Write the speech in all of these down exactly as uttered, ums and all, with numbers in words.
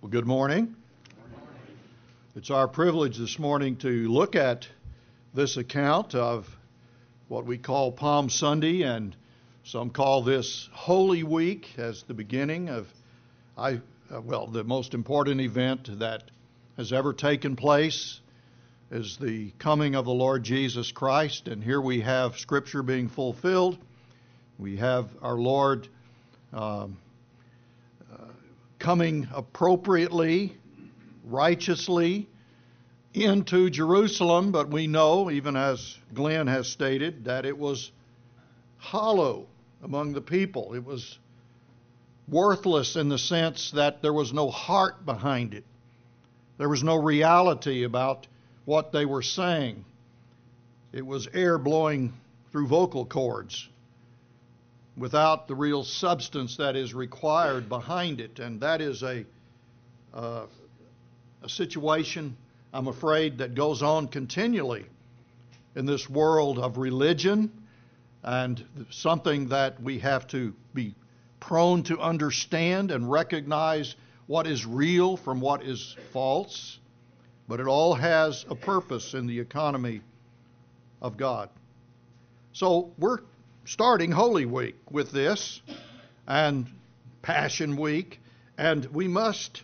Well, good morning. It's our privilege this morning to look at this account of what we call Palm Sunday, and some call this Holy Week as the beginning of, I uh, well, the most important event that has ever taken place is the coming of the Lord Jesus Christ. And here we have Scripture being fulfilled. We have our Lord um, uh, coming appropriately, righteously into Jerusalem, but we know, even as Glenn has stated, that it was hollow among the people. It was worthless in the sense that there was no heart behind it. There was no reality about what they were saying. It was air blowing through vocal cords without the real substance that is required behind it. And that is a, uh, a situation, I'm afraid, that goes on continually in this world of religion, and something that we have to be prone to understand and recognize what is real from what is false. But it all has a purpose in the economy of God. So we're starting Holy Week with this, and Passion Week, and we must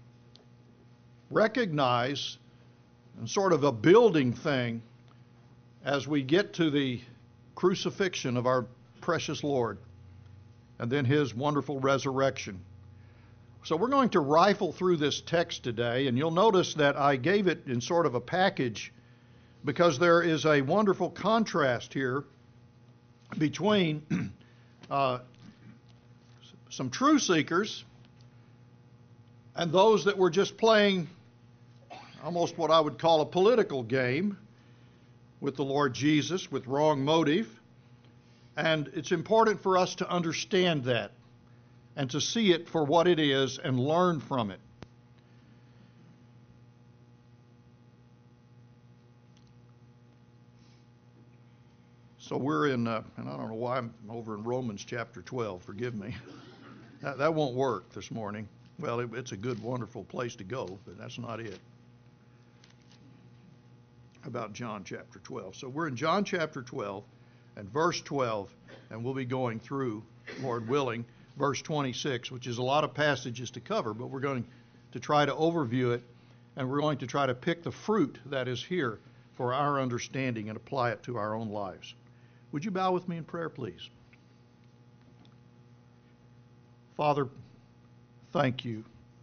recognize, and sort of a building thing, as we get to the crucifixion of our precious Lord, and then His wonderful resurrection. So we're going to rifle through this text today, and you'll notice that I gave it in sort of a package because there is a wonderful contrast here between uh, some true seekers and those that were just playing almost what I would call a political game with the Lord Jesus with wrong motive. And it's important for us to understand that and to see it for what it is and learn from it. So we're in, uh, and I don't know why I'm over in Romans chapter twelve, forgive me. That, that won't work this morning. Well, it, it's a good, wonderful place to go, but that's not it. About John chapter twelve. So we're in John chapter twelve and verse twelve, and we'll be going through, Lord willing, verse twenty-six, which is a lot of passages to cover, but we're going to try to overview it, and we're going to try to pick the fruit that is here for our understanding and apply it to our own lives. Would you bow with me in prayer, please? Father, thank you.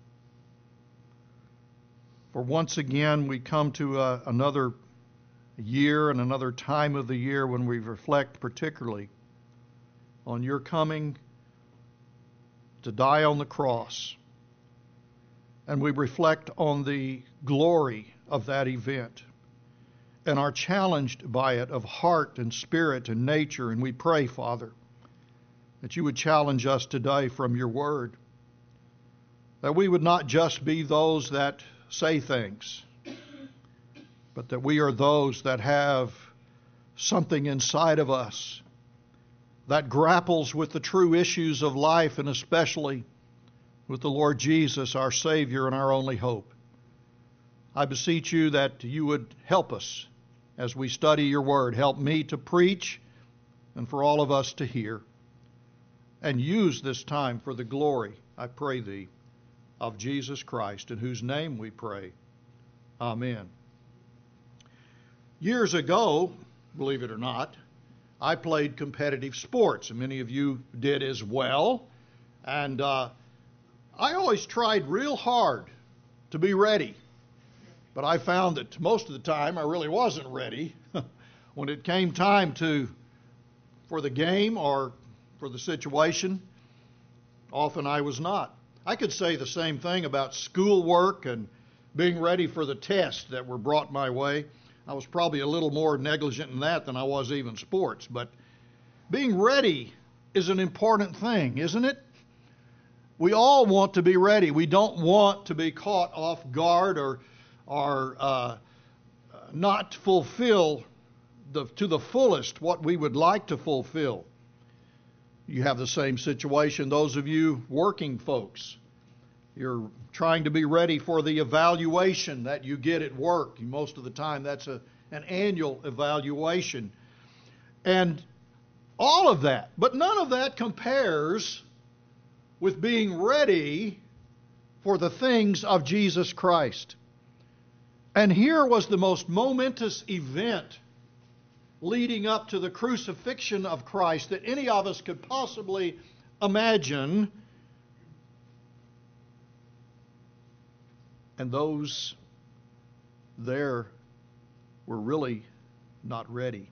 For once again, we come to uh, another year and another time of the year when we reflect particularly on your coming to die on the cross. And we reflect on the glory of that event and are challenged by it of heart and spirit and nature. And we pray, Father, that you would challenge us today from your word, that we would not just be those that say things, but that we are those that have something inside of us that grapples with the true issues of life, and especially with the Lord Jesus, our Savior and our only hope. I beseech you that you would help us as we study your word. Help me to preach and for all of us to hear. And use this time for the glory, I pray thee, of Jesus Christ, in whose name we pray. Amen. Years ago, believe it or not, I played competitive sports, and many of you did as well. And uh, I always tried real hard to be ready. But I found that most of the time I really wasn't ready. When it came time to for the game or for the situation, often I was not. I could say the same thing about schoolwork and being ready for the tests that were brought my way. I was probably a little more negligent in that than I was even sports. But being ready is an important thing, isn't it? We all want to be ready. We don't want to be caught off guard or, or uh, not fulfill the, to the fullest what we would like to fulfill. You have the same situation, those of you working folks. You're trying to be ready for the evaluation that you get at work. Most of the time, that's a, an annual evaluation. And all of that, but none of that compares with being ready for the things of Jesus Christ. And here was the most momentous event leading up to the crucifixion of Christ that any of us could possibly imagine. And those there were really not ready.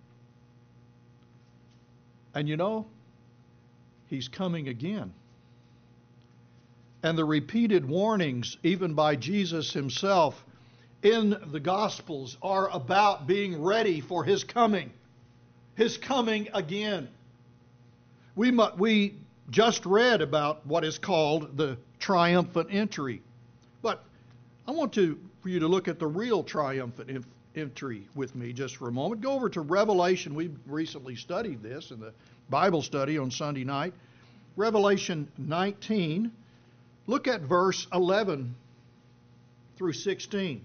And you know, He's coming again. And the repeated warnings, even by Jesus Himself, in the Gospels are about being ready for His coming. His coming again. We, mu- we just read about what is called the triumphant entry. But I want to, for you to look at the real triumphant in- entry with me just for a moment. Go over to Revelation. We recently studied this in the Bible study on Sunday night. Revelation nineteen. Look at verse eleven through sixteen.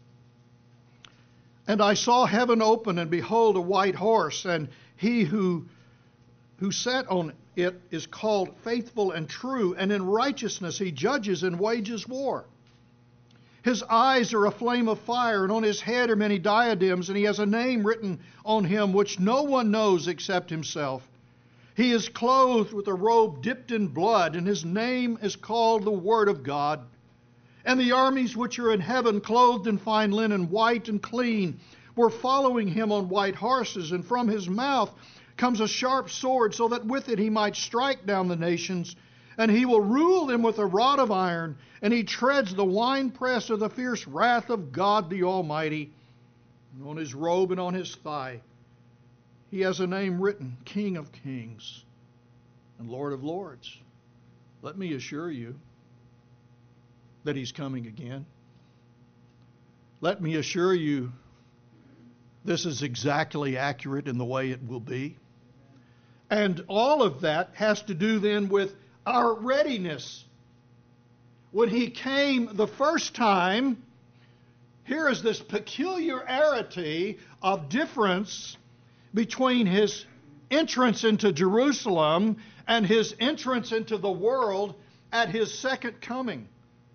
And I saw heaven open, and behold, a white horse, and he who, who sat on it is called Faithful and True, and in righteousness he judges and wages war. His eyes are a flame of fire, and on his head are many diadems, and he has a name written on him which no one knows except himself. He is clothed with a robe dipped in blood, and his name is called the Word of God. And the armies which are in heaven, clothed in fine linen, white and clean, were following him on white horses, and from his mouth comes a sharp sword, so that with it he might strike down the nations. And he will rule them with a rod of iron, and he treads the winepress of the fierce wrath of God the Almighty. And on his robe and on his thigh he has a name written, King of Kings and Lord of Lords. Let me assure you that He's coming again. Let me assure you this is exactly accurate in the way it will be. And all of that has to do then with our readiness. When He came the first time, here is this peculiarity of difference between His entrance into Jerusalem and His entrance into the world at His second coming.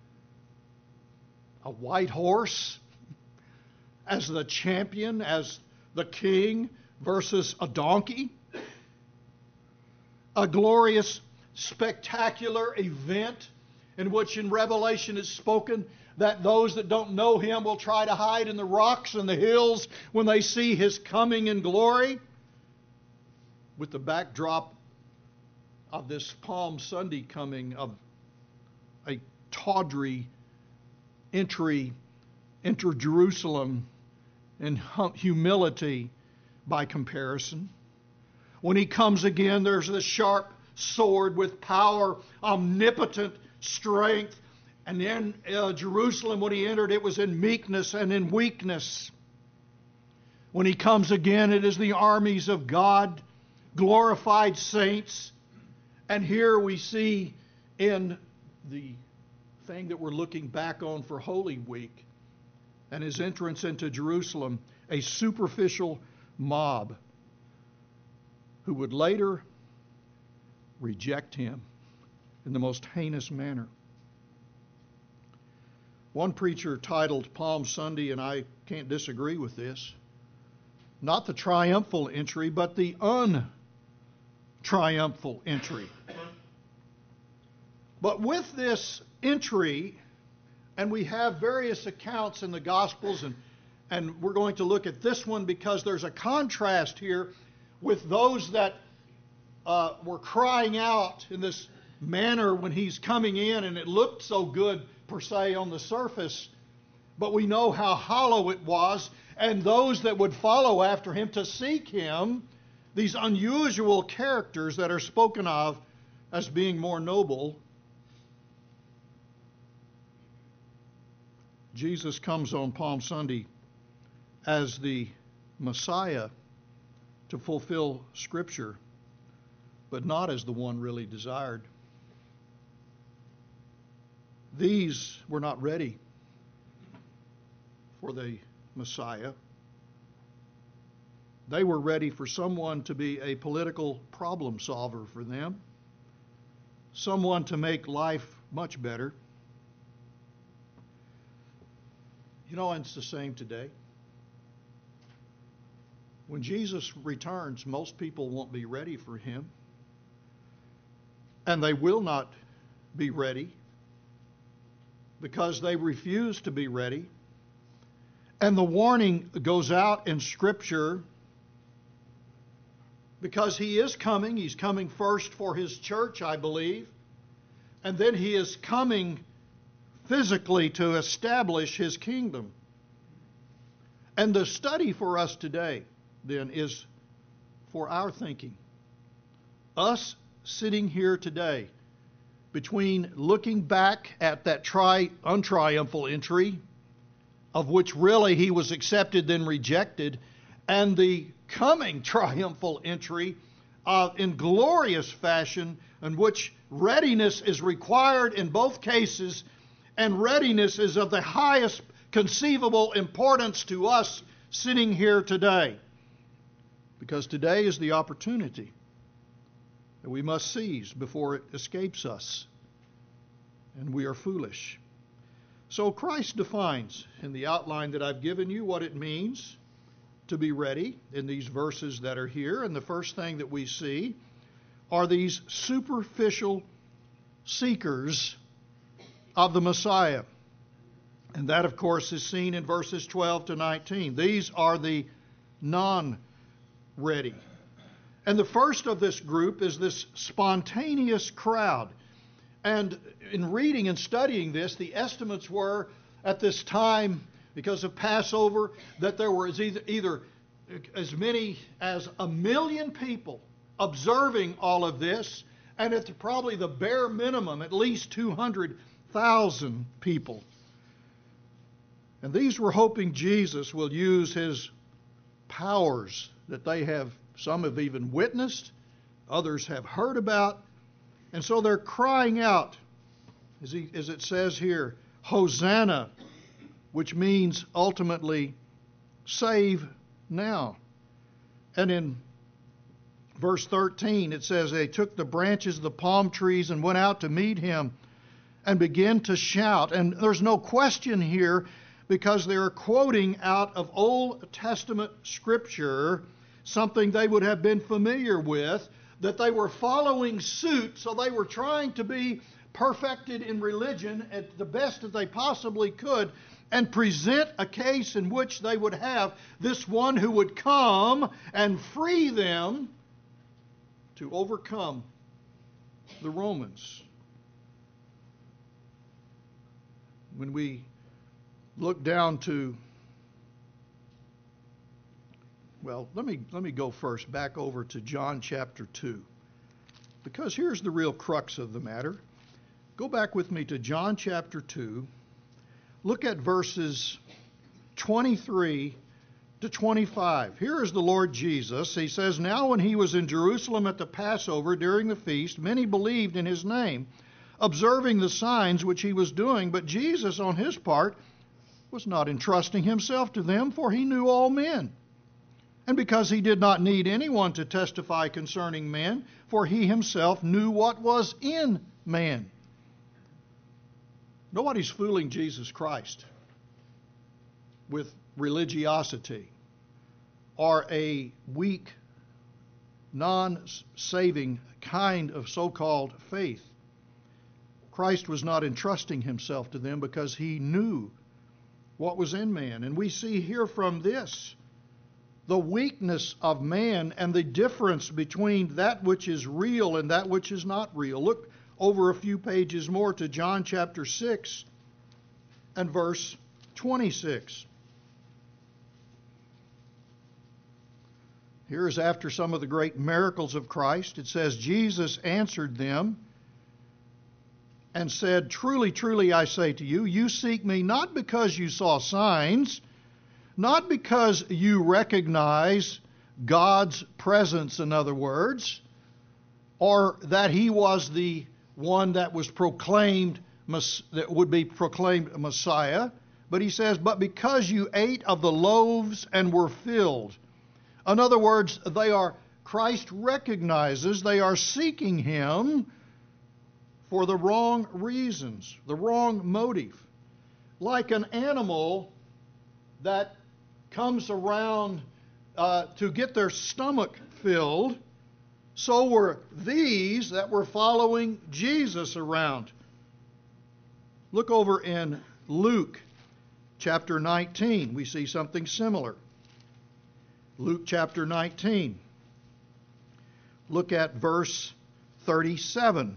A white horse as the champion, as the king, versus a donkey. A glorious, spectacular event in which in Revelation is spoken that those that don't know Him will try to hide in the rocks and the hills when they see His coming in glory. With the backdrop of this Palm Sunday coming of a tawdry entry into Jerusalem in humility by comparison. When He comes again, there's this sharp sword with power, omnipotent strength. And in uh, Jerusalem, when He entered, it was in meekness and in weakness. When He comes again, it is the armies of God, glorified saints. And here we see in the thing that we're looking back on for Holy Week and His entrance into Jerusalem, a superficial mob who would later reject Him in the most heinous manner. One preacher titled Palm Sunday, and I can't disagree with this, not the triumphal entry, but the untriumphal entry. But with this entry, and we have various accounts in the Gospels, and, and we're going to look at this one because there's a contrast here with those that uh, were crying out in this manner when He's coming in, and it looked so good per se on the surface, but we know how hollow it was, and those that would follow after Him to seek Him, these unusual characters that are spoken of as being more noble. Jesus comes on Palm Sunday as the Messiah to fulfill Scripture, but not as the one really desired. these were not ready for the Messiah. They were ready for someone to be a political problem solver for them, someone to make life much better. You know, and it's the same today. When Jesus returns, most people won't be ready for him. And they will not be ready because they refuse to be ready. And the warning goes out in Scripture because he is coming. He's coming first for his church, I believe. And then he is coming physically to establish his kingdom. And the study for us today, then, is for our thinking. Us sitting here today, between looking back at that tri- untriumphal entry, of which really he was accepted then rejected, and the coming triumphal entry uh, in glorious fashion, in which readiness is required in both cases, and readiness is of the highest conceivable importance to us sitting here today. Because today is the opportunity that we must seize before it escapes us, and we are foolish. So Christ defines in the outline that I've given you what it means to be ready in these verses that are here. And the first thing that we see are these superficial seekers of the Messiah. And that, of course, is seen in verses twelve to nineteen. These are the non-ready. And the first of this group is this spontaneous crowd. And in reading and studying this, the estimates were at this time, because of Passover, that there were either, either as many as a million people observing all of this, and at the, probably the bare minimum, at least two hundred thousand people. And these were hoping Jesus will use his powers that they have, some have even witnessed, others have heard about. And so they're crying out, as, he, as it says here, Hosanna, which means ultimately save now. And in verse thirteen it says, they took the branches of the palm trees and went out to meet him and began to shout. And there's no question here, because they're quoting out of Old Testament Scripture, something they would have been familiar with, that they were following suit, so they were trying to be perfected in religion at the best that they possibly could, and present a case in which they would have this one who would come and free them to overcome the Romans. When we look down to, well, let me let me go first back over to John chapter two, because here's the real crux of the matter. Go back with me to John chapter two. Look at verses twenty-three to twenty-five. Here is the Lord Jesus. He says, now when he was in Jerusalem at the Passover during the feast, many believed in his name, observing the signs which he was doing. But Jesus, on his part, was not entrusting himself to them, for he knew all men. And because he did not need anyone to testify concerning men, for he himself knew what was in man. Nobody's fooling Jesus Christ with religiosity or a weak, non-saving kind of so-called faith. Christ was not entrusting himself to them because he knew what was in man. And we see here from this the weakness of man and the difference between that which is real and that which is not real. Look over a few pages more to John chapter six and verse twenty-six. Here is after some of the great miracles of Christ. It says, Jesus answered them and said, truly, truly, I say to you, you seek me not because you saw signs, not because you recognize God's presence, in other words, or that he was the one that was proclaimed that would be proclaimed Messiah. But he says, but because you ate of the loaves and were filled. In other words, they are, Christ recognizes they are seeking him for the wrong reasons, the wrong motive. Like an animal that comes around uh, to get their stomach filled, so were these that were following Jesus around. Look over in Luke chapter nineteen. We see something similar. Luke chapter nineteen. Look at verse thirty-seven.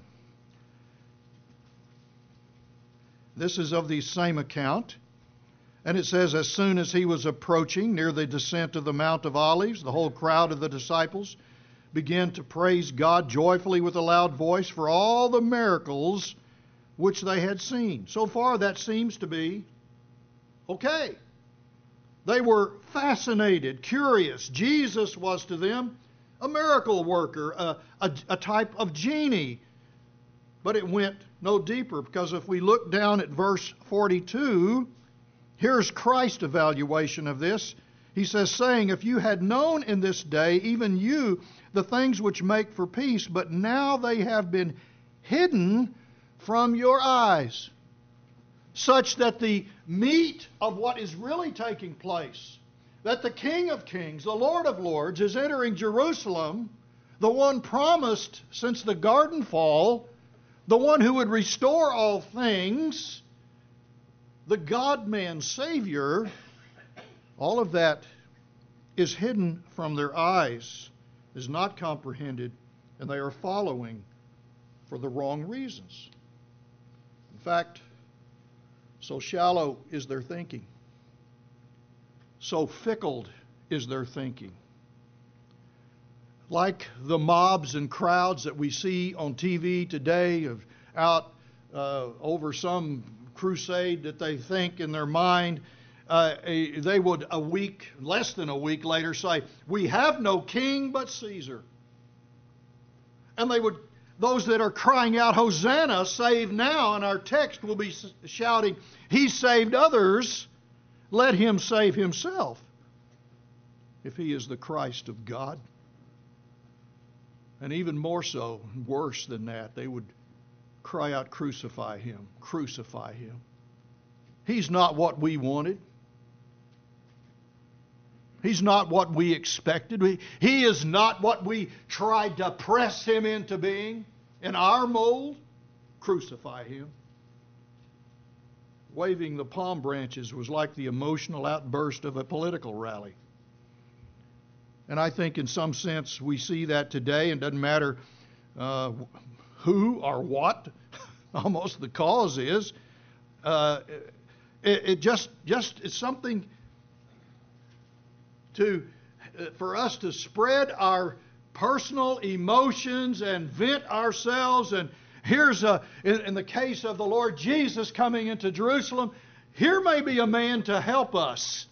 This is of the same account. And it says, as soon as he was approaching near the descent of the Mount of Olives, the whole crowd of the disciples began to praise God joyfully with a loud voice for all the miracles which they had seen. So far, that seems to be okay. They were fascinated, curious. Jesus was to them a miracle worker, a, a, a type of genie. But it went no deeper, because if we look down at verse forty-two, here's Christ's evaluation of this. He says, saying, if you had known in this day, even you, the things which make for peace, but now they have been hidden from your eyes, such that the meat of what is really taking place, that the King of Kings, the Lord of Lords, is entering Jerusalem, the one promised since the garden fall, the one who would restore all things, the God-man Savior, all of that is hidden from their eyes, is not comprehended, and they are following for the wrong reasons. In fact, so shallow is their thinking. So fickle is their thinking. Like the mobs and crowds that we see on T V today of out uh, over some crusade that they think in their mind, uh, a, they would a week, less than a week later say, we have no king but Caesar. And they would, those that are crying out, Hosanna, save now, and our text will be shouting, he saved others, let him save himself, if he is the Christ of God. And even more so, worse than that, they would cry out, crucify him, crucify him. He's not what we wanted. He's not what we expected. We, he is not what we tried to press him into being in our mold. Crucify him. Waving the palm branches was like the emotional outburst of a political rally. And I think in some sense we see that today. It doesn't matter uh, who or what almost the cause is. Uh, it, it just, just it's something to for us to spread our personal emotions and vent ourselves. And here's a, in, in the case of the Lord Jesus coming into Jerusalem, here may be a man to help us.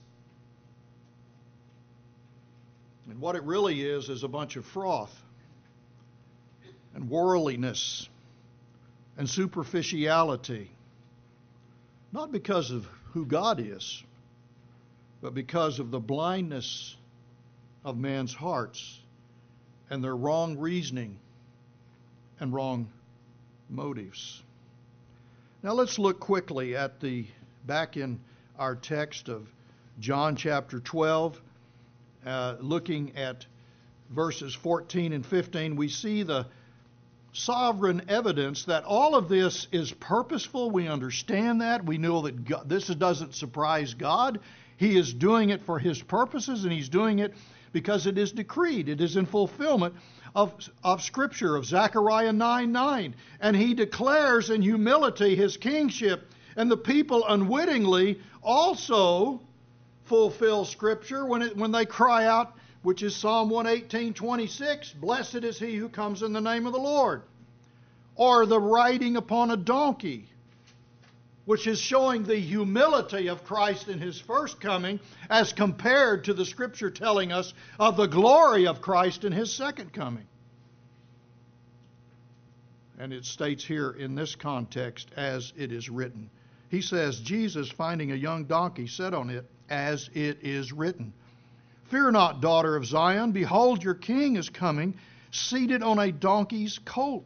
And what it really is is a bunch of froth and worldliness and superficiality. Not because of who God is, but because of the blindness of man's hearts and their wrong reasoning and wrong motives. Now let's look quickly at the, back in our text of John chapter twelve, uh, looking at verses fourteen and fifteen, we see the sovereign evidence that all of this is purposeful. We understand that. We know that God, this doesn't surprise God. He is doing it for His purposes, and He's doing it because it is decreed. It is in fulfillment of, of Scripture, of Zechariah nine nine. And He declares in humility His kingship, and the people unwittingly also fulfill Scripture when, it, when they cry out, which is Psalm one eighteen twenty-six, blessed is he who comes in the name of the Lord. Or the riding upon a donkey, which is showing the humility of Christ in His first coming as compared to the Scripture telling us of the glory of Christ in His second coming. And it states here in this context, as it is written. He says, Jesus, finding a young donkey, sat on it, as it is written. Fear not, daughter of Zion. Behold, your king is coming, seated on a donkey's colt.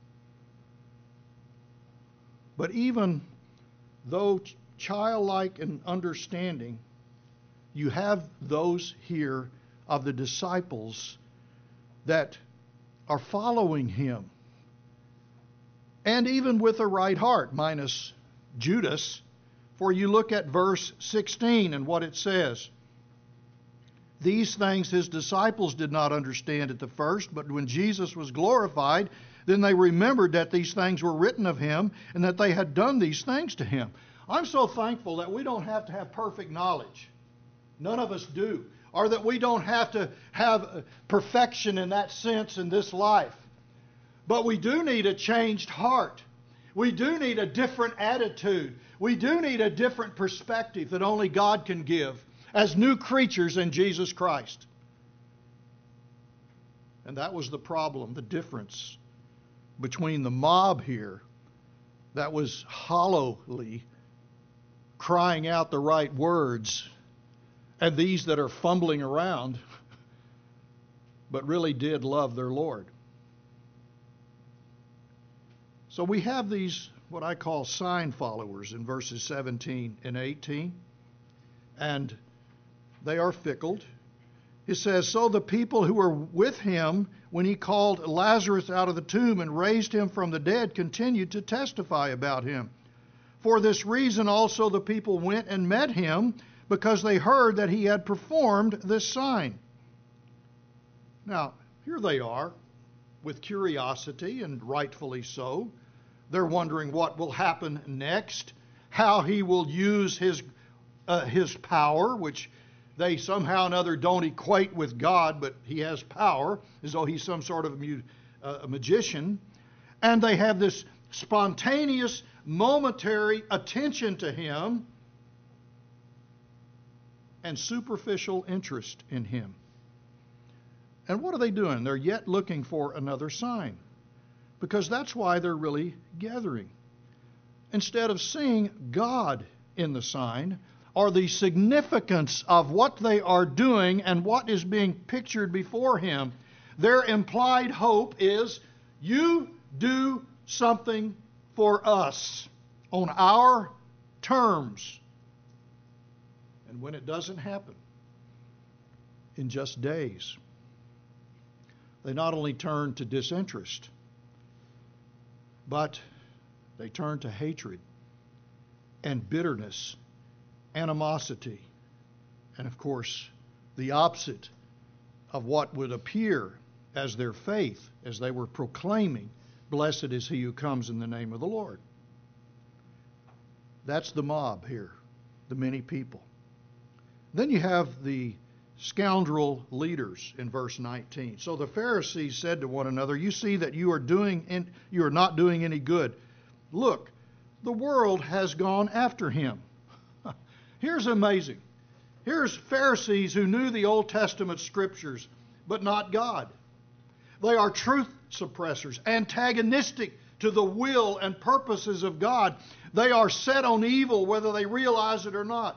But even though childlike in understanding, you have those here of the disciples that are following him. And even with a right heart, minus Judas. For you look at verse sixteen and what it says. These things his disciples did not understand at the first, but when Jesus was glorified, then they remembered that these things were written of him and that they had done these things to him. I'm so thankful that we don't have to have perfect knowledge. None of us do. Or that we don't have to have perfection in that sense in this life. But we do need a changed heart. We do need a different attitude. We do need a different perspective that only God can give as new creatures in Jesus Christ. And that was the problem, the difference between the mob here that was hollowly crying out the right words and these that are fumbling around but really did love their Lord. So we have these, what I call sign followers in verses seventeen and eighteen. And they are fickle. It says, so the people who were with him when he called Lazarus out of the tomb and raised him from the dead continued to testify about him. For this reason also the people went and met him, because they heard that he had performed this sign. Now, here they are with curiosity, and rightfully so. They're wondering what will happen next, how he will use his uh, his power, which they somehow or another don't equate with God, but he has power, as though he's some sort of a, mu- uh, a magician. And they have this spontaneous, momentary attention to him and superficial interest in him. And what are they doing? They're yet looking for another sign, because that's why they're really gathering. Instead of seeing God in the sign, or the significance of what they are doing and what is being pictured before him, their implied hope is, you do something for us on our terms. And when it doesn't happen, in just days, they not only turn to disinterest, but they turn to hatred and bitterness, animosity, and of course, the opposite of what would appear as their faith, as they were proclaiming, blessed is he who comes in the name of the Lord. That's the mob here, the many people. Then you have the scoundrel leaders in verse nineteen. So the Pharisees said to one another, you see that you are doing in, you are not doing any good. Look, the world has gone after him. Here's amazing. Here's Pharisees who knew the Old Testament scriptures, but not God. They are truth suppressors, antagonistic to the will and purposes of God. They are set on evil whether they realize it or not.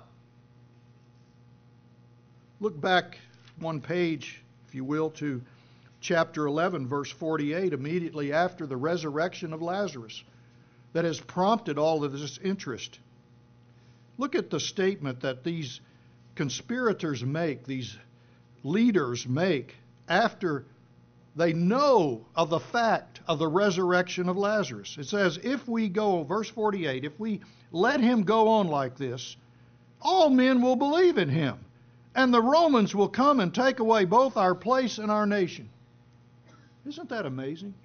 Look back one page, if you will, to chapter eleven, verse forty-eight, immediately after the resurrection of Lazarus, that has prompted all of this interest. Look at the statement that these conspirators make, these leaders make, after they know of the fact of the resurrection of Lazarus. It says, if we go, verse forty-eight, if we let him go on like this, all men will believe in him, and the Romans will come and take away both our place and our nation. Isn't that amazing?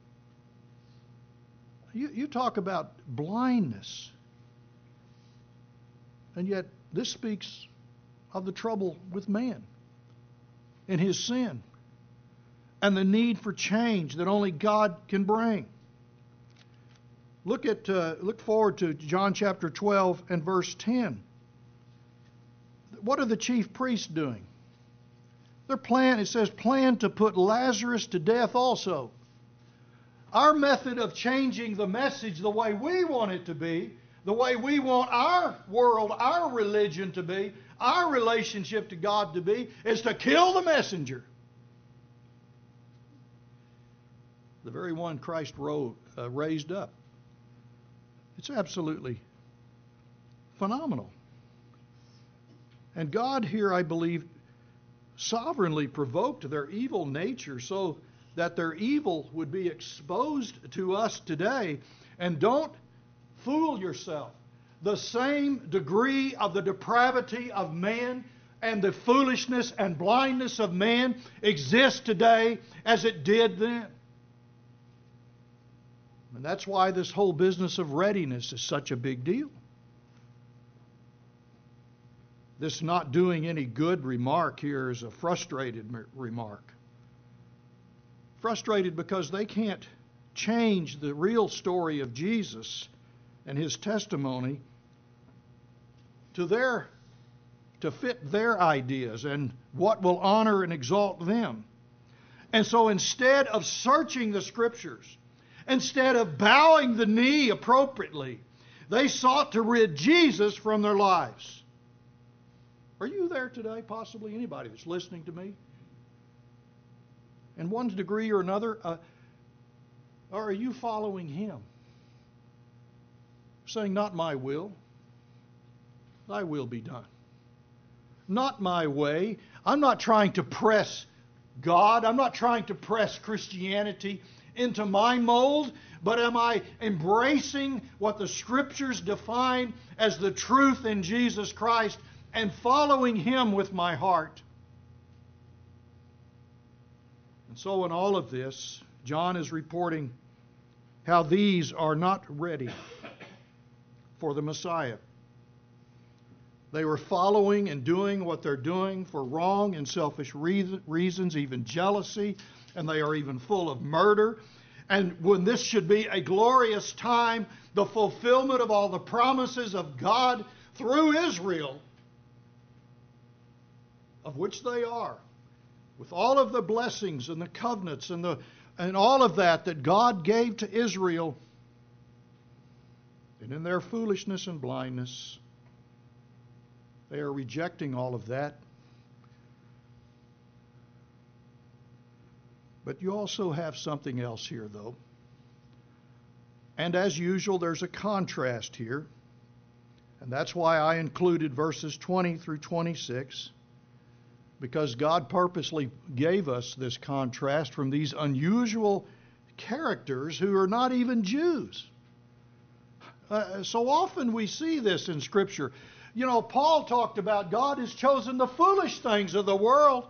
You, you talk about blindness. And yet, this speaks of the trouble with man and his sin and the need for change that only God can bring. Look at uh, look forward to John chapter twelve and verse ten. What are the chief priests doing? They're plan. It says, plan to put Lazarus to death also. our method of changing the message the way we want it to be, the way we want our world, our religion to be, our relationship to God to be, is to kill the messenger. The very one Christ rose, uh, raised up. It's absolutely phenomenal. And God here, I believe, sovereignly provoked their evil nature so that their evil would be exposed to us today. And don't fool yourself. The same degree of the depravity of man and the foolishness and blindness of man exists today as it did then. And that's why this whole business of readiness is such a big deal. This not doing any good remark here is a frustrated remark. Frustrated because they can't change the real story of Jesus and His testimony to their, to fit their ideas and what will honor and exalt them. And so instead of searching the Scriptures, instead of bowing the knee appropriately, they sought to rid Jesus from their lives. Are you there today? Possibly anybody that's listening to me? In one degree or another, uh, or are you following Him? Saying, not my will, thy will be done. Not my way. I'm not trying to press God. I'm not trying to press Christianity into my mold, but am I embracing what the Scriptures define as the truth in Jesus Christ and following Him with my heart? And so in all of this, John is reporting how these are not ready for the Messiah. They were following and doing what they're doing for wrong and selfish reasons, even jealousy, and they are even full of murder. And when this should be a glorious time, the fulfillment of all the promises of God through Israel, of which they are, with all of the blessings and the covenants and the and all of that that God gave to Israel, and in their foolishness and blindness, they are rejecting all of that. But you also have something else here, though. And as usual, there's a contrast here. And that's why I included verses twenty through twenty-six. Because God purposely gave us this contrast from these unusual characters who are not even Jews. Uh, so often we see this in Scripture. You know, Paul talked about God has chosen the foolish things of the world.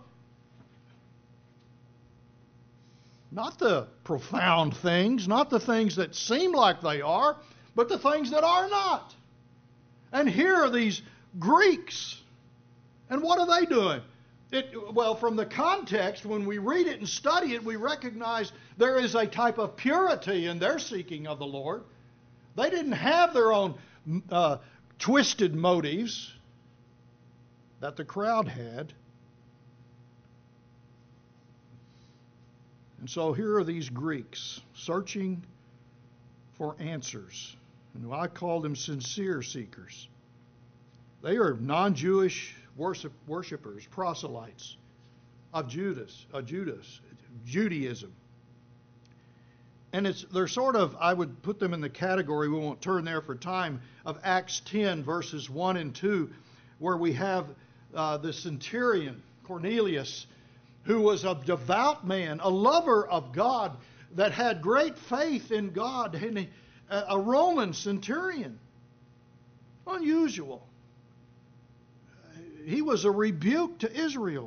Not the profound things, not the things that seem like they are, but the things that are not. And here are these Greeks. And what are they doing? It, well, from the context, when we read it and study it, we recognize there is a type of purity in their seeking of the Lord. They didn't have their own uh, twisted motives that the crowd had. And so here are these Greeks searching for answers. And I call them sincere seekers. They are non-Jewish worship, worshipers, proselytes of Judas, of Judas, Judaism. And it's they're sort of, I would put them in the category, we won't turn there for time, of Acts ten, verses one and two, where we have uh, the centurion, Cornelius, who was a devout man, a lover of God, that had great faith in God, and a, a Roman centurion. Unusual. He was a rebuke to Israel.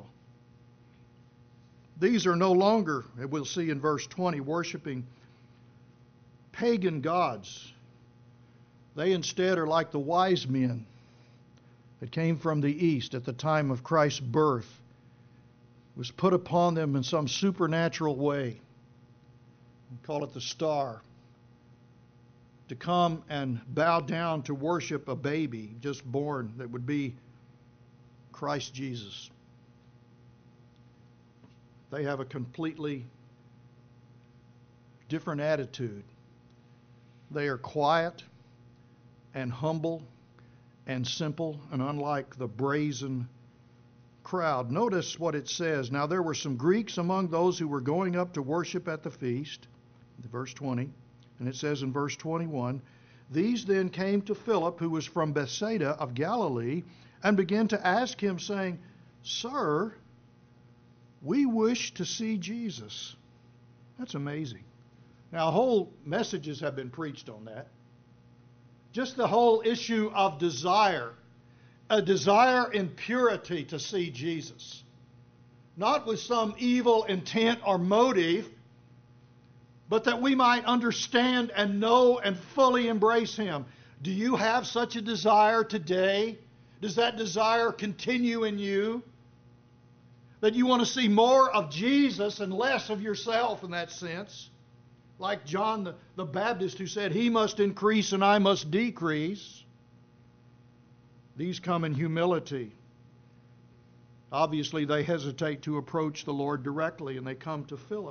These are no longer, we'll see in verse twenty, worshiping pagan gods. They instead are like the wise men that came from the east at the time of Christ's birth. It was put upon them in some supernatural way. We call it the star. To come and bow down to worship a baby just born that would be Christ Jesus. They have a completely different attitude. They are quiet and humble and simple, and unlike the brazen crowd. Notice what it says. Now there were some Greeks among those who were going up to worship at the feast, verse twenty, and it says in verse twenty-one, these then came to Philip, who was from Bethsaida of Galilee, and began to ask him, saying, Sir, we wish to see Jesus. That's amazing. Now, whole messages have been preached on that. Just the whole issue of desire. A desire in purity to see Jesus. Not with some evil intent or motive, but that we might understand and know and fully embrace Him. Do you have such a desire today? Does that desire continue in you? That you want to see more of Jesus and less of yourself in that sense? Like John the, the Baptist, who said, He must increase and I must decrease. These come in humility. Obviously, they hesitate to approach the Lord directly, and they come to Philip.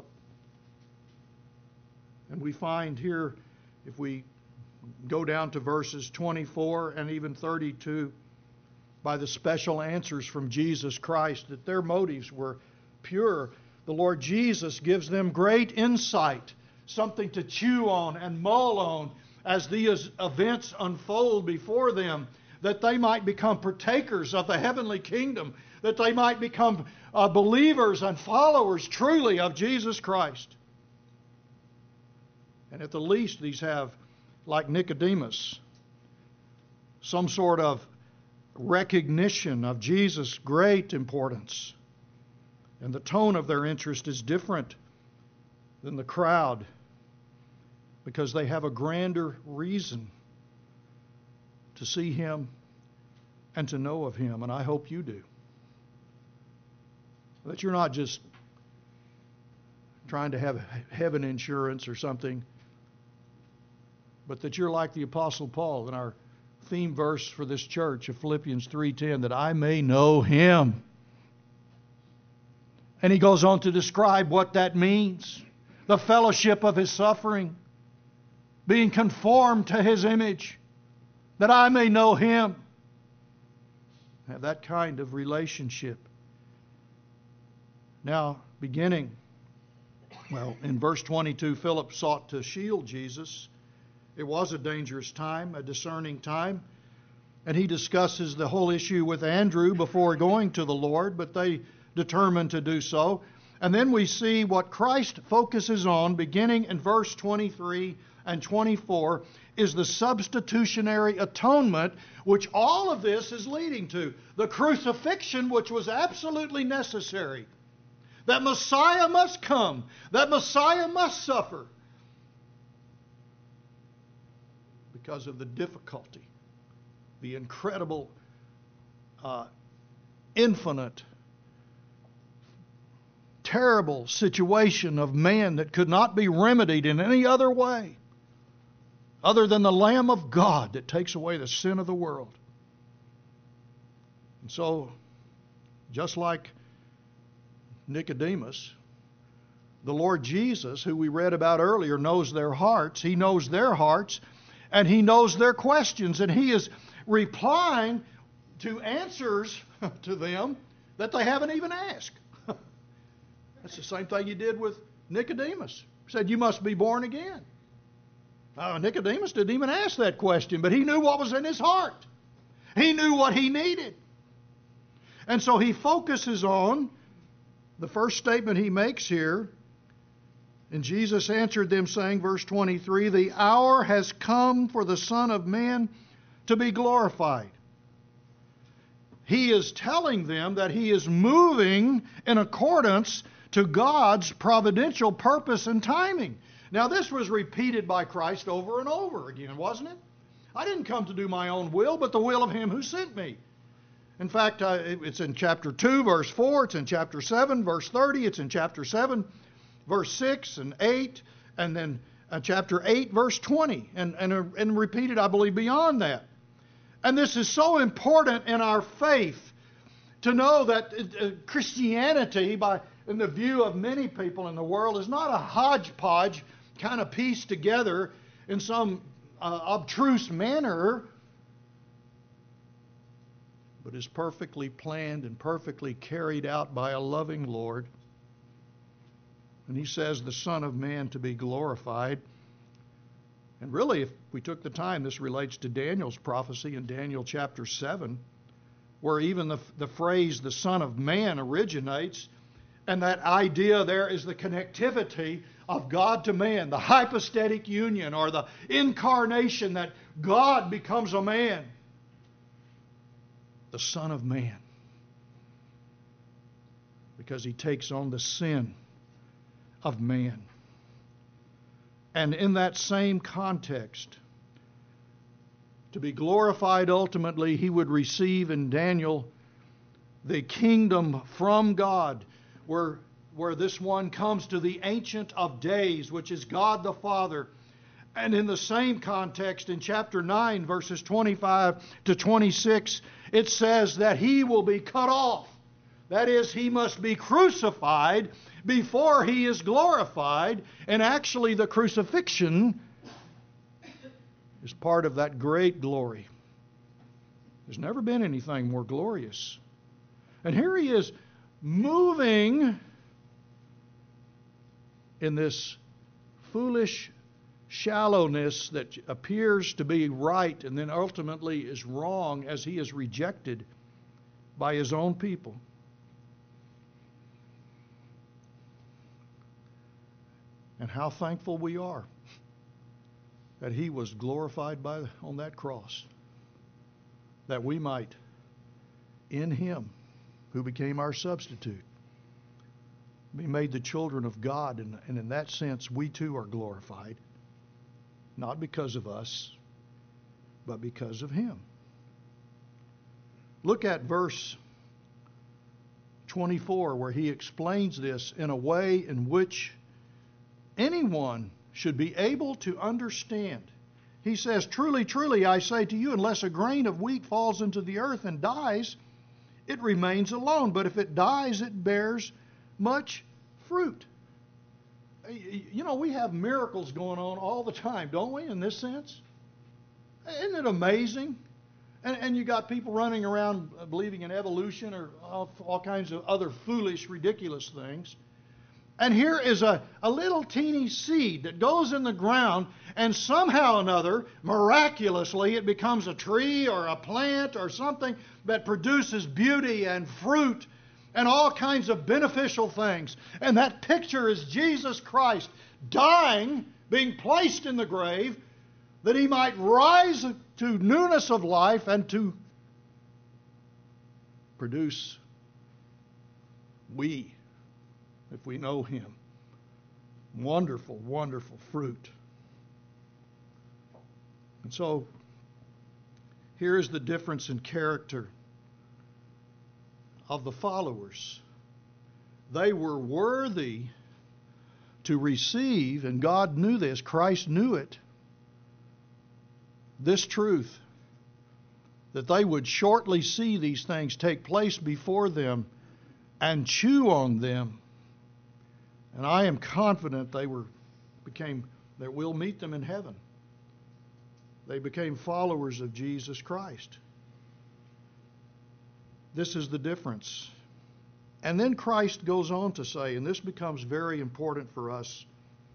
And we find here, if we go down to verses twenty-four and even thirty-two, by the special answers from Jesus Christ, that their motives were pure. The Lord Jesus gives them great insight, something to chew on and mull on as these events unfold before them, that they might become partakers of the heavenly kingdom, that they might become uh, believers and followers truly of Jesus Christ. And at the least, these have, like Nicodemus, some sort of recognition of Jesus' great importance. And the tone of their interest is different than the crowd, because they have a grander reason to see Him and to know of Him. And I hope you do. That you're not just trying to have heaven insurance or something, but that you're like the Apostle Paul in our theme verse for this church of Philippians three ten, that I may know Him. And he goes on to describe what that means. The fellowship of His suffering, being conformed to His image, that I may know Him. Have that kind of relationship. Now, beginning, well, in verse twenty-two, Philip sought to shield Jesus. It was a dangerous time, a discerning time. And he discusses the whole issue with Andrew before going to the Lord, but they determined to do so. And then we see what Christ focuses on, beginning in verse twenty-three and twenty-four, is the substitutionary atonement, which all of this is leading to. The crucifixion, which was absolutely necessary. That Messiah must come. That Messiah must suffer. Because of the difficulty, the incredible, uh, infinite, terrible situation of man that could not be remedied in any other way other than the Lamb of God that takes away the sin of the world. And so, just like Nicodemus, the Lord Jesus, who we read about earlier, knows their hearts. He knows their hearts, and He knows their questions, and He is replying to answers to them that they haven't even asked. That's the same thing He did with Nicodemus. He said, you must be born again. Uh, Nicodemus didn't even ask that question, but he knew what was in his heart. He knew what he needed. And so he focuses on the first statement he makes here. And Jesus answered them, saying, verse twenty-three, the hour has come for the Son of Man to be glorified. He is telling them that He is moving in accordance to God's providential purpose and timing. Now, this was repeated by Christ over and over again, wasn't it? I didn't come to do my own will, but the will of Him who sent me. In fact, uh, it's in chapter two, verse four. It's in chapter seven, verse thirty. It's in chapter seven, verse six and eight. And then uh, chapter eight, verse twenty. And, and, uh, and repeated, I believe, beyond that. And this is so important in our faith to know that uh, Christianity, by in the view of many people in the world, is not a hodgepodge kind of pieced together in some uh, obtruse manner, but is perfectly planned and perfectly carried out by a loving Lord. And he says the Son of Man to be glorified. And really, if we took the time, this relates to Daniel's prophecy in Daniel chapter seven, where even the, the phrase the Son of Man originates. And that idea there is the connectivity of God to man, the hypostatic union or the incarnation, that God becomes a man. The Son of Man. Because he takes on the sin of man. And in that same context, to be glorified ultimately, he would receive in Daniel the kingdom from God, where, where this one comes to the Ancient of Days, which is God the Father. And in the same context, in chapter nine, verses twenty-five to twenty-six, it says that he will be cut off. That is, he must be crucified before he is glorified. And actually, the crucifixion is part of that great glory. There's never been anything more glorious. And here he is moving in this foolish shallowness that appears to be right and then ultimately is wrong, as he is rejected by his own people. And how thankful we are that he was glorified by on that cross, that we might, in him, who became our substitute, be made the children of God. And, and in that sense, we too are glorified, not because of us, but because of him. Look at verse twenty-four, where he explains this in a way in which anyone should be able to understand. He says, "Truly, truly, I say to you, unless a grain of wheat falls into the earth and dies, it remains alone. But if it dies, it bears much fruit." You know, we have miracles going on all the time, don't we, in this sense? Isn't it amazing? And, and you got people running around believing in evolution or all, all kinds of other foolish, ridiculous things. And here is a, a little teeny seed that goes in the ground, and somehow or another, miraculously, it becomes a tree or a plant or something that produces beauty and fruit and all kinds of beneficial things. And that picture is Jesus Christ dying, being placed in the grave, that he might rise to newness of life and to produce we, if we know him, wonderful, wonderful fruit. And so, here is the difference in character of the followers. They were worthy to receive, and God knew this, Christ knew it, this truth, that they would shortly see these things take place before them and chew on them. And I am confident they were became that we'll meet them in heaven. They became followers of Jesus Christ. This is the difference. And then Christ goes on to say, and this becomes very important for us.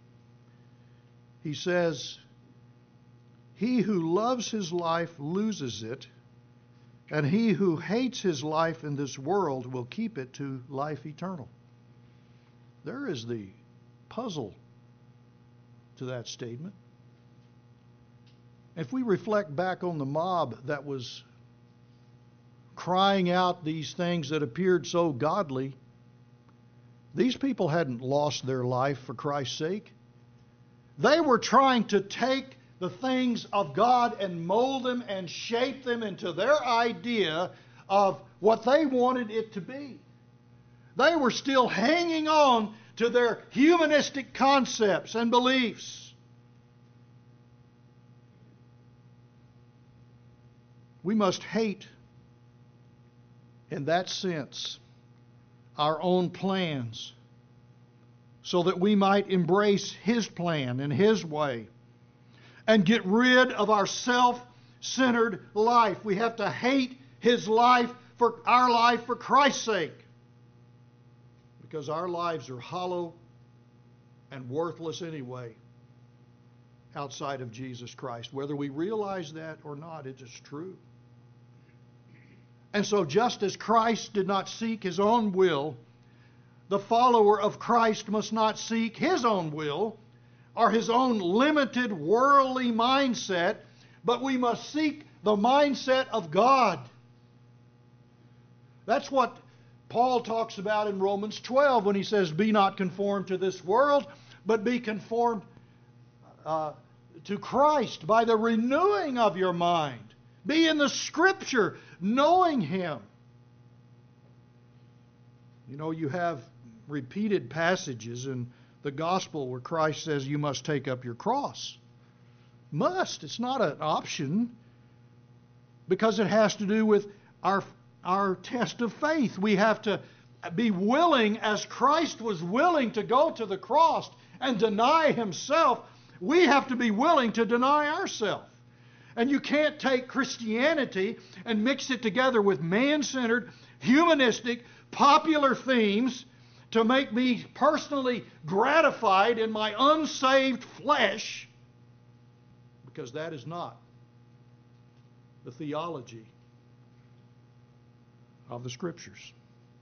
He says, "He who loves his life loses it, and he who hates his life in this world will keep it to life eternal." There is the puzzle to that statement. If we reflect back on the mob that was crying out these things that appeared so godly, these people hadn't lost their life for Christ's sake. They were trying to take the things of God and mold them and shape them into their idea of what they wanted it to be. They were still hanging on to their humanistic concepts and beliefs. We must hate, in that sense, our own plans so that we might embrace His plan and His way and get rid of our self-centered life. We have to hate His life for our life for Christ's sake, because our lives are hollow and worthless anyway outside of Jesus Christ. Whether we realize that or not, it is true. And so just as Christ did not seek His own will, the follower of Christ must not seek his own will or his own limited worldly mindset, but we must seek the mindset of God. That's what Paul talks about in Romans twelve when he says, "Be not conformed to this world, but be conformed uh, to Christ by the renewing of your mind." Be in the Scripture, knowing Him. You know, you have repeated passages in the gospel where Christ says you must take up your cross. Must. It's not an option, because it has to do with our, our test of faith. We have to be willing, as Christ was willing to go to the cross and deny Himself, we have to be willing to deny ourselves. And you can't take Christianity and mix it together with man-centered, humanistic, popular themes to make me personally gratified in my unsaved flesh, because that is not the theology of the Scriptures.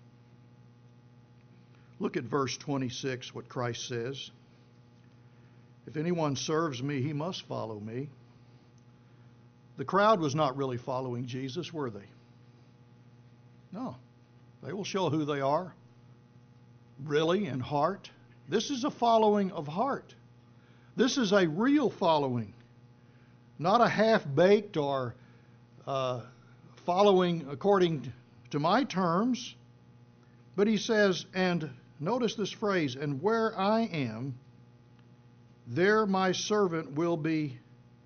Look at verse twenty-six, what Christ says. "If anyone serves me, he must follow me." The crowd was not really following Jesus, were they? No. They will show who they are, really, in heart. This is a following of heart. This is a real following, not a half-baked or uh, following according to my terms. But he says, and notice this phrase, "And where I am, there my servant will be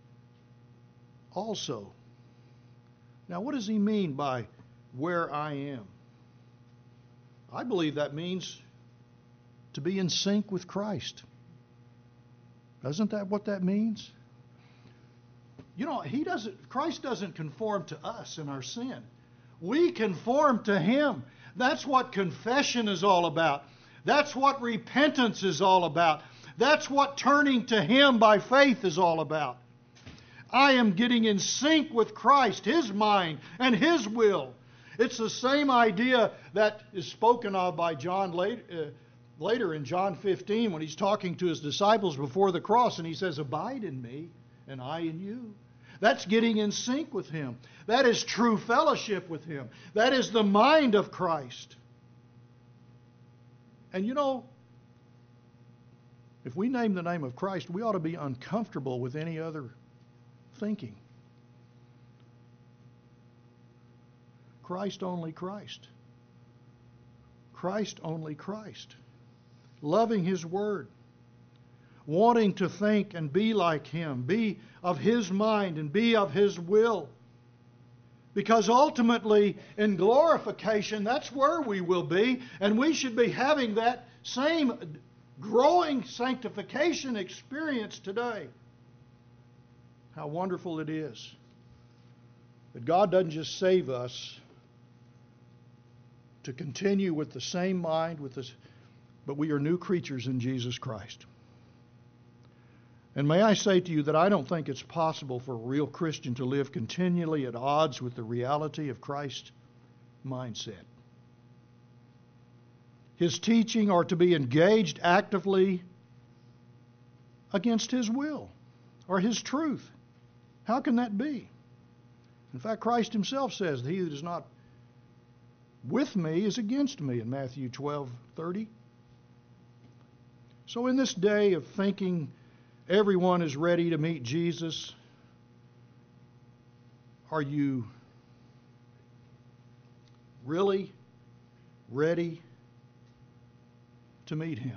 also." Now, what does he mean by where I am? I believe that means to be in sync with Christ. Isn't that what that means? You know, he doesn't, Christ doesn't conform to us in our sin. We conform to Him. That's what confession is all about. That's what repentance is all about. That's what turning to Him by faith is all about. I am getting in sync with Christ, His mind, and His will. It's the same idea that is spoken of by John later, uh, later in John fifteen when he's talking to His disciples before the cross, and He says, "Abide in me, and I in you." That's getting in sync with Him. That is true fellowship with Him. That is the mind of Christ. And you know, if we name the name of Christ, we ought to be uncomfortable with any other thinking. Christ only Christ. Christ only Christ. Loving His Word. Wanting to think and be like Him. Be of His mind and be of His will. Because ultimately, in glorification, that's where we will be. And we should be having that same growing sanctification experience today. How wonderful it is that God doesn't just save us to continue with the same mind, with this, but we are new creatures in Jesus Christ. And may I say to you that I don't think it's possible for a real Christian to live continually at odds with the reality of Christ's mindset. His teaching are to be engaged actively against His will or His truth. How can that be? In fact, Christ Himself says, "He that is not with me is against me," in Matthew twelve thirty. So in this day of thinking everyone is ready to meet Jesus, are you really ready to meet Him?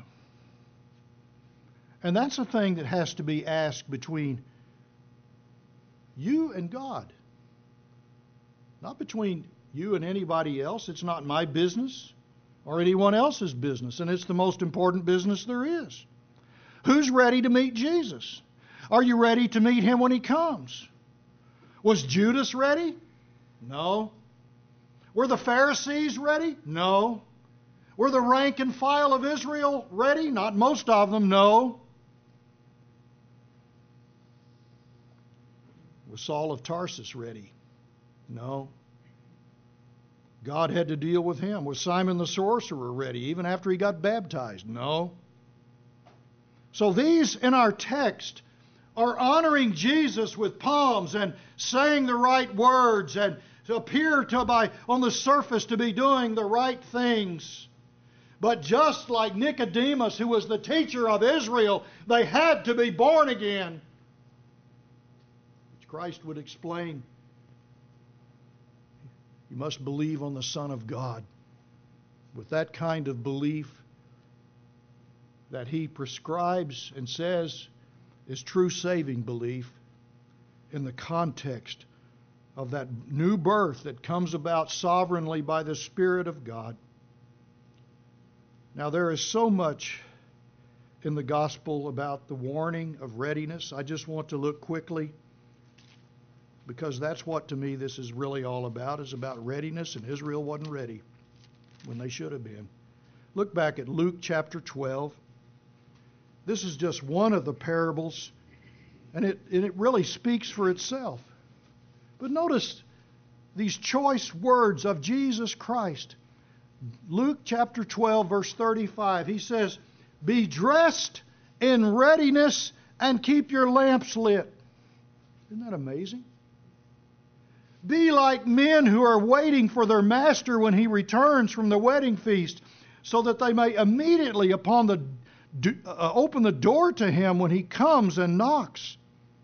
And that's a thing that has to be asked between you and God. Not between you and anybody else. It's not my business or anyone else's business, and it's the most important business there is. Who's ready to meet Jesus? Are you ready to meet Him when He comes? Was Judas ready? No. Were the Pharisees ready? No. Were the rank and file of Israel ready? Not most of them, no. Was Saul of Tarsus ready? No. God had to deal with him. Was Simon the sorcerer ready even after he got baptized? No. So these in our text are honoring Jesus with palms and saying the right words and appear to by on the surface to be doing the right things. But just like Nicodemus, who was the teacher of Israel, they had to be born again. Which Christ would explain. You must believe on the Son of God. With that kind of belief that He prescribes and says is true saving belief in the context of that new birth that comes about sovereignly by the Spirit of God. Now, there is so much in the gospel about the warning of readiness. I just want to look quickly, because that's what, to me, this is really all about, is about readiness, and Israel wasn't ready when they should have been. Look back at Luke chapter twelve. This is just one of the parables, and it, and it really speaks for itself. But notice these choice words of Jesus Christ. Luke chapter twelve, verse thirty-five, He says, "Be dressed in readiness and keep your lamps lit." Isn't that amazing? Be like men who are waiting for their master when he returns from the wedding feast, so that they may immediately upon the uh, open the door to him when he comes and knocks.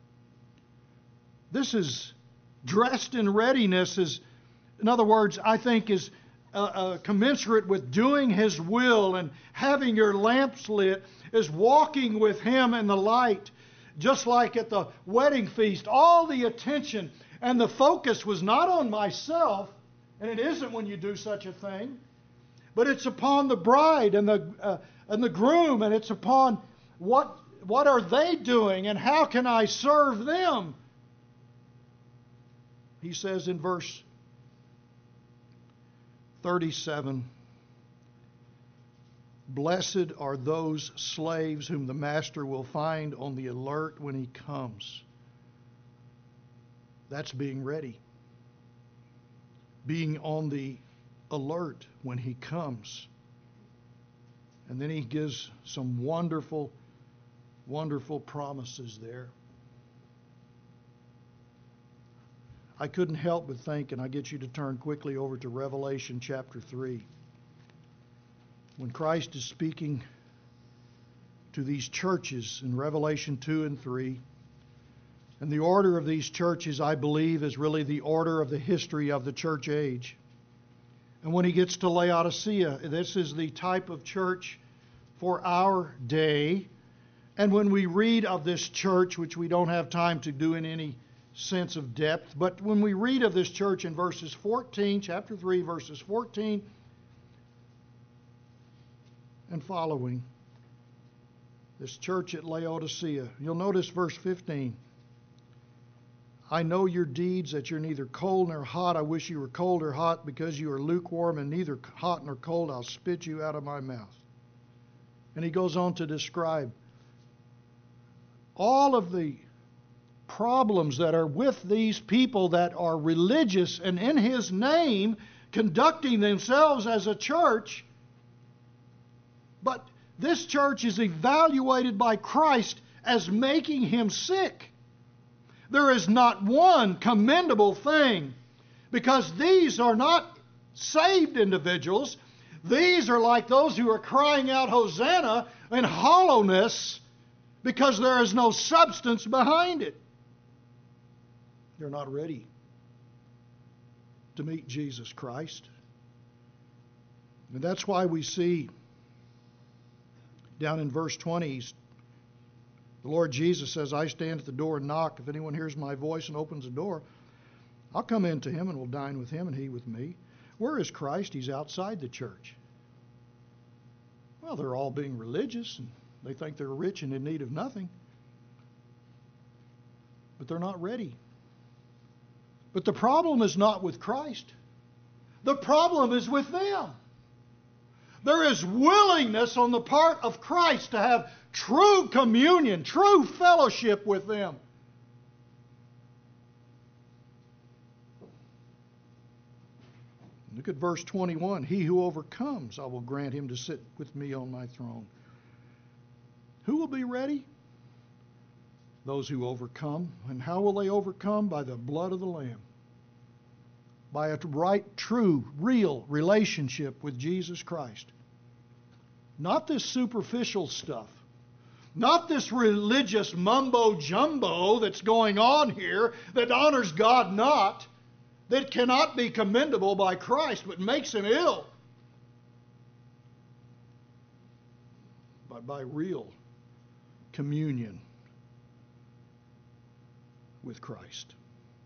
This is dressed in readiness, is, in other words, I think is uh, uh, commensurate with doing His will, and having your lamps lit is walking with Him in the light. Just like at the wedding feast, all the attention and the focus was not on myself, and it isn't when you do such a thing, but it's upon the bride and the uh, and the groom, and it's upon what what are they doing and how can I serve them. He says in verse thirty-seven, "Blessed are those slaves whom the master will find on the alert when he comes." That's being ready. Being on the alert when He comes. And then He gives some wonderful, wonderful promises there. I couldn't help but think, and I get you to turn quickly over to Revelation chapter three. When Christ is speaking to these churches in Revelation two and three, and the order of these churches, I believe, is really the order of the history of the church age. And when He gets to Laodicea, this is the type of church for our day. And when we read of this church, which we don't have time to do in any sense of depth, but when we read of this church in verses fourteen, chapter three, verses fourteen and following, this church at Laodicea, you'll notice verse fifteen. "I know your deeds, that you're neither cold nor hot. I wish you were cold or hot, because you are lukewarm and neither hot nor cold. I'll spit you out of my mouth." And he goes on to describe all of the problems that are with these people that are religious and in His name conducting themselves as a church. But this church is evaluated by Christ as making Him sick. There is not one commendable thing, because these are not saved individuals. These are like those who are crying out Hosanna in hollowness, because there is no substance behind it. They're not ready to meet Jesus Christ. And that's why we see down in verse twenty, the Lord Jesus says, "I stand at the door and knock. If anyone hears my voice and opens the door, I'll come in to him and will dine with him and he with me." Where is Christ? He's outside the church. Well, they're all being religious, and they think they're rich and in need of nothing. But they're not ready. But the problem is not with Christ. The problem is with them. There is willingness on the part of Christ to have true communion, true fellowship with them. Look at verse twenty-one. He who overcomes, I will grant him to sit with me on my throne. Who will be ready? Those who overcome. And how will they overcome? By the blood of the Lamb. By a right, true, real relationship with Jesus Christ. Not this superficial stuff. Not this religious mumbo-jumbo that's going on here that honors God not, that cannot be commendable by Christ, but makes him ill. But by real communion with Christ.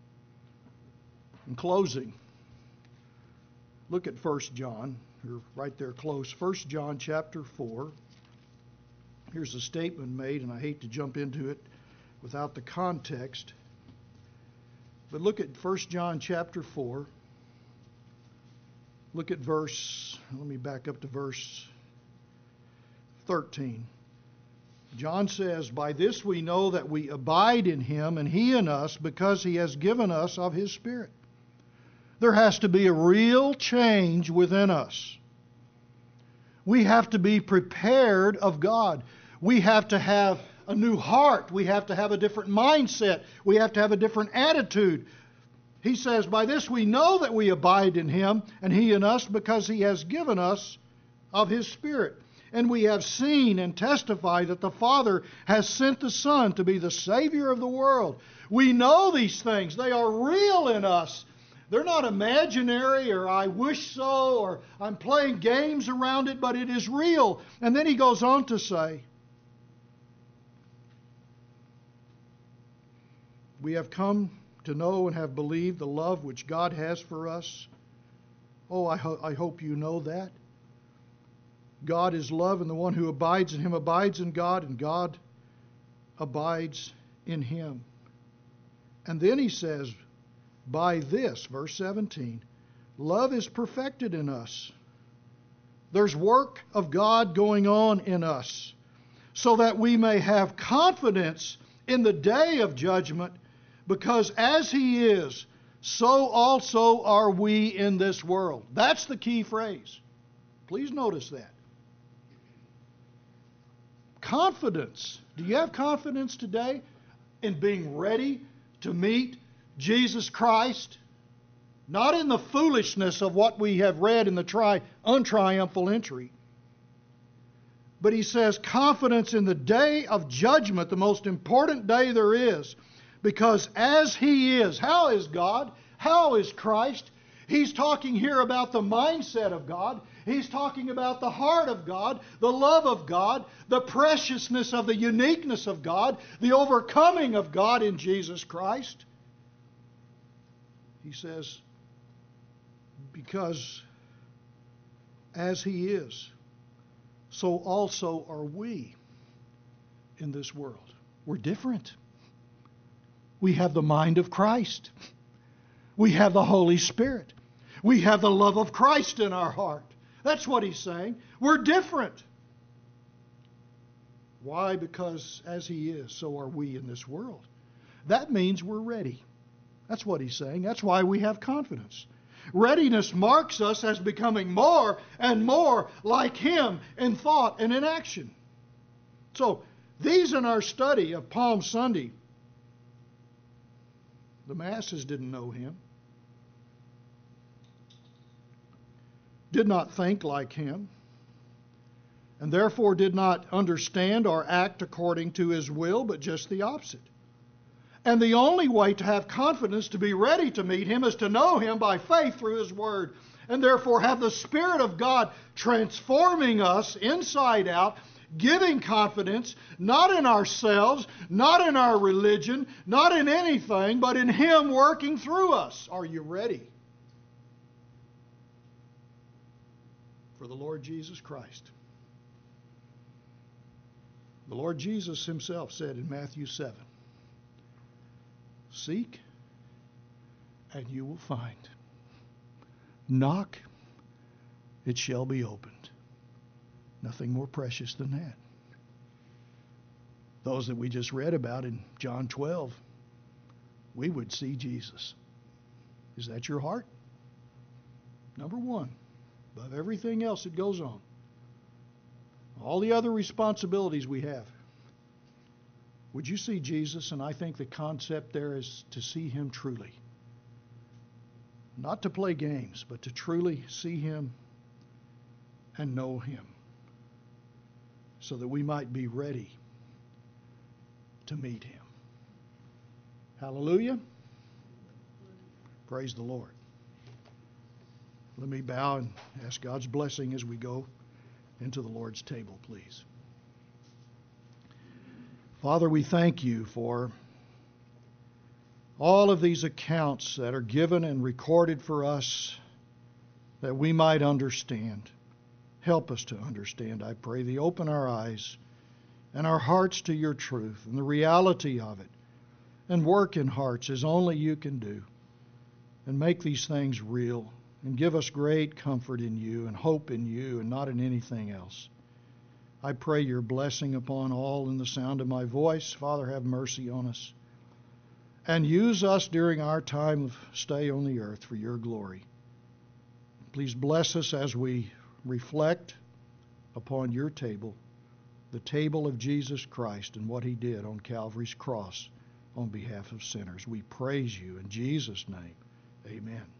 In closing, look at First John. You're right there close. First John chapter four. Here's a statement made, and I hate to jump into it without the context. But look at First John chapter four. Look at verse, let me back up to verse thirteen. John says, by this we know that we abide in him and he in us, because he has given us of his Spirit. There has to be a real change within us. We have to be prepared of God. We have to have a new heart. We have to have a different mindset. We have to have a different attitude. He says, by this we know that we abide in him and he in us, because he has given us of his Spirit. And we have seen and testified that the Father has sent the Son to be the Savior of the world. We know these things. They are real in us. They're not imaginary or I wish so or I'm playing games around it, but it is real. And then he goes on to say, we have come to know and have believed the love which God has for us. Oh, I, ho- I hope you know that. God is love, and the one who abides in him abides in God, and God abides in him. And then he says, by this, verse seventeen, love is perfected in us. There's work of God going on in us, so that we may have confidence in the day of judgment, because as he is, so also are we in this world. That's the key phrase. Please notice that. Confidence. Do you have confidence today in being ready to meet Jesus Christ? Not in the foolishness of what we have read in the tri- untriumphal entry. But he says confidence in the day of judgment, the most important day there is. Because as he is, how is God? How is Christ? He's talking here about the mindset of God. He's talking about the heart of God, the love of God, the preciousness of the uniqueness of God, the overcoming of God in Jesus Christ. He says, because as he is, so also are we in this world. We're different. We have the mind of Christ. We have the Holy Spirit. We have the love of Christ in our heart. That's what he's saying. We're different. Why? Because as he is, so are we in this world. That means we're ready. That's what he's saying. That's why we have confidence. Readiness marks us as becoming more and more like him in thought and in action. So, these in our study of Palm Sunday, the masses didn't know him, did not think like him, and therefore did not understand or act according to his will, but just the opposite. And the only way to have confidence, to be ready to meet him, is to know him by faith through his word, and therefore have the Spirit of God transforming us inside out, giving confidence, not in ourselves, not in our religion, not in anything, but in him working through us. Are you ready for the Lord Jesus Christ? The Lord Jesus himself said in Matthew seven, seek and you will find. Knock, it shall be opened. Nothing more precious than that. Those that we just read about in John twelve, we would see Jesus. Is that your heart? Number one, above everything else that goes on, all the other responsibilities we have, would you see Jesus? And I think the concept there is to see him truly. Not to play games, but to truly see him and know him, so that we might be ready to meet him. Hallelujah. Praise the Lord. Let me bow and ask God's blessing as we go into the Lord's table, please. Father, we thank you for all of these accounts that are given and recorded for us that we might understand. Help us to understand, I pray thee. Open our eyes and our hearts to your truth and the reality of it, and work in hearts as only you can do, and make these things real, and give us great comfort in you and hope in you and not in anything else. I pray your blessing upon all in the sound of my voice. Father, have mercy on us, and use us during our time of stay on the earth for your glory. Please bless us as we reflect upon your table, the table of Jesus Christ and what he did on Calvary's cross on behalf of sinners. We praise you in Jesus' name. Amen.